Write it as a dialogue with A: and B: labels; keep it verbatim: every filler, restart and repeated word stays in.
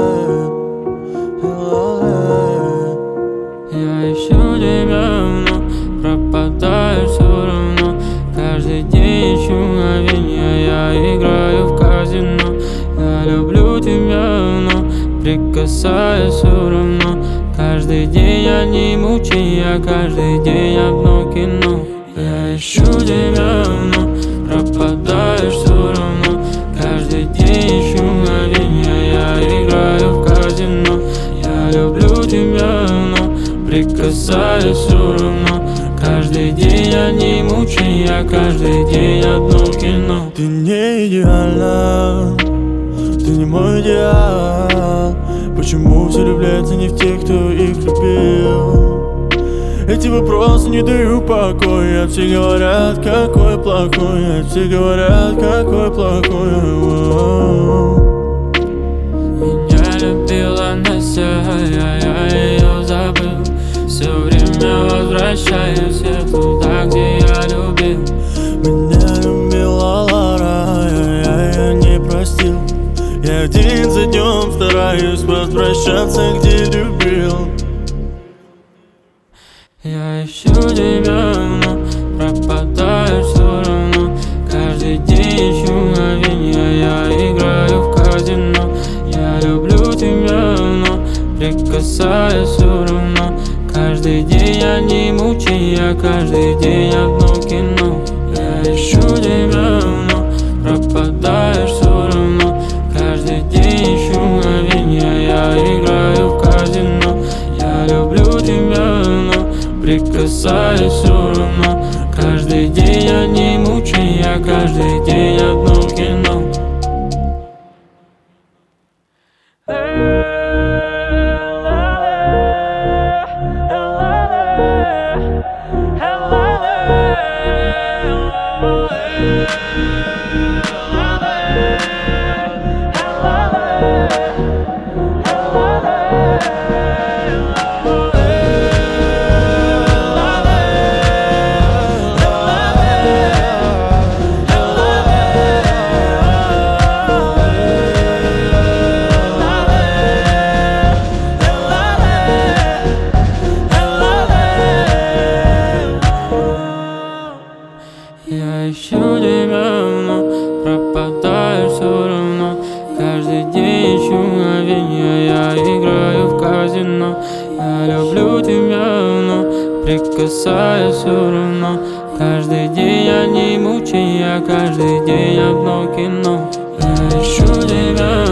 A: Я ищу тебя, но пропадаю все равно. Каждый день ищу мгновенья, я играю в казино. Я люблю тебя, но прикасаюсь все равно. Каждый день одни мучения, каждый день одно кино. Я ищу тебя, но пропадаешь все равно. Каждый день ищу мгновенья, я играю в казино. Я люблю тебя, но прикасаюсь все равно. Каждый день одни мучения, каждый день одно кино.
B: Ты не идеальна, ты не мой идеал. Почему все влюбляются не в тех, кто их любил? Эти вопросы не дают покоя. Все говорят, какой плохой, все говорят, какой плохой.
A: Меня любила Настя, а я ее забыл. Все время возвращаюсь я туда, где я любил.
B: Меня любила Лара, а я ее не простил. Я день за днем стараюсь возвращаться, где любил.
A: Я ищу тебя, но пропадаю все равно. Каждый день ищу мгновенья, я играю в казино. Я люблю тебя, но прикасаюсь все равно. Каждый день одни мучения, каждый день одно кино. Я ищу тебя, но пропадаешь все равно. Каждый день ищу мгновенья, я играю в казино. Я люблю тебя, но прикасаюсь все равно. Каждый день одни мучения, каждый день одно кино. Я ищу тебя, но пропадаю все равно. Каждый день ищу мгновенья, я играю в казино. Я люблю тебя, но прикасаюсь все равно. Каждый день одни мучения, каждый день одно кино. Я ищу тебя.